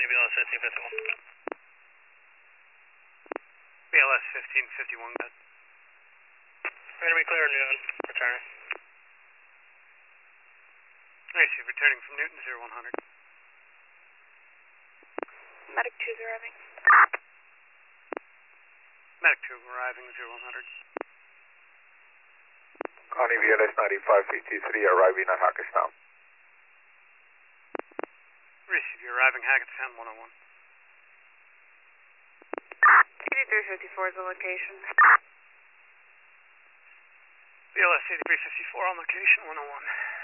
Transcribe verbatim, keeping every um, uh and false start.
B L S fifteen fifty-one. B L S fifteen fifty-one, good. Ready to be clear, Newton. Returning. Receive, returning from Newton, zero one hundred. Medic two's arriving. Medic two arriving, zero one hundred. Connie V L S ninety-five fifty-three arriving at Hackettstown. Receive, you're arriving Hackettstown one oh one. eighty-three fifty-four is the location. B L S eighty-three fifty-four on location, one oh one.